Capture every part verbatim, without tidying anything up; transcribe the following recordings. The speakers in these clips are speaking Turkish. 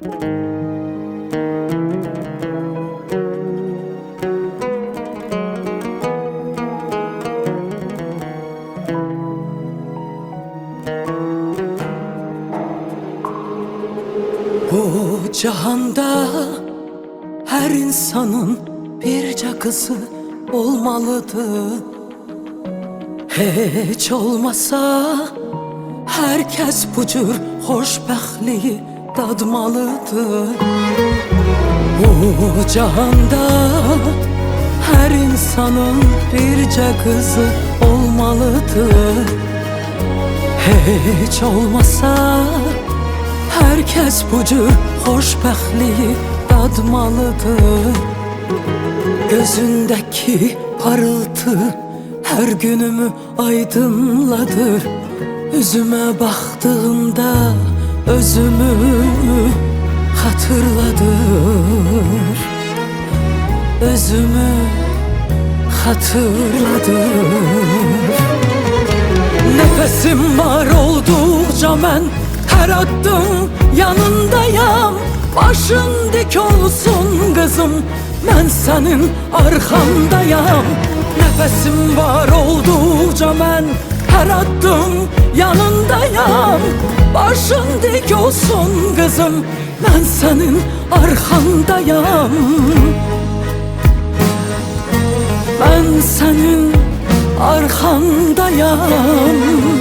Bu cihanda her insanın birce kızı olmalıdır. Hiç olmasa herkes bu cür hoşbəxtliyi dadmalıdır. Bu cihanda her insanın birce kızı olmalıdır. Hiç olmasa herkes bu cür hoşbəxtliyi dadmalıdır. Gözündeki parıltı her günümü aydınladır. Üzüme baktığımda özümü hatırladır. Özümü hatırladır. Nefesim var oldukça mən her adım yanındayam. Başın dik olsun kızım, mən senin arkandayam. Nefesim var oldukça mən her adım yanındayam. Başın dik olsun kızım, mən senin arkandayam. Ben senin arkandayam.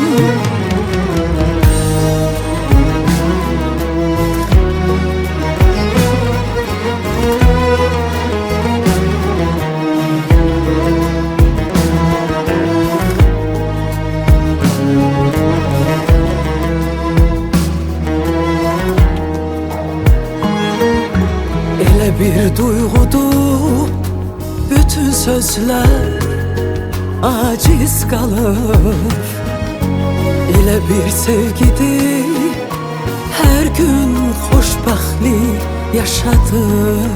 Bir duygudur bütün sözler aciz kalır. Elə bir sevgidir her gün hoşbəxtlik yaşadır.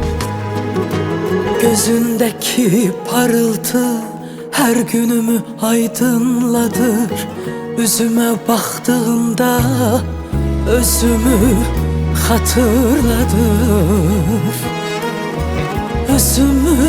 Gözündeki parıltı her günümü aydınladır. Üzüme baktığımda özümü hatırladır. Özümü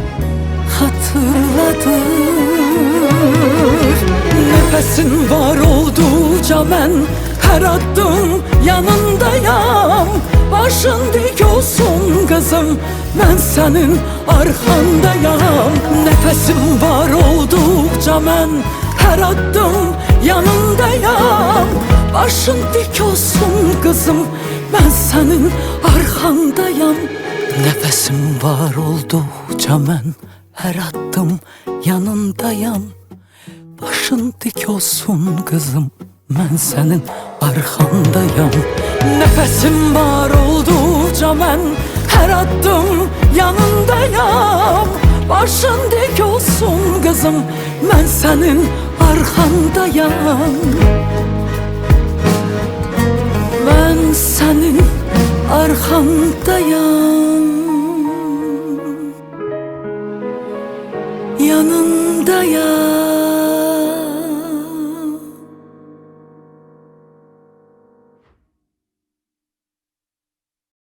hatırladır. Nefesin var oldukça mən her adım yanındayam. Başın dik olsun kızım, mən senin arkandayam. Nefesim var oldukça mən her adım yanındayam. Başın dik olsun kızım, ben senin arkandayam. Nefesim var oldukça mən her adım yanındayam. Başın dik olsun kızım, mən senin arkandayam. Nefesim var oldukça mən her adım yanındayam. Başın dik olsun kızım, mən senin arkandayam. Ben senin arkandayam, yanındayam.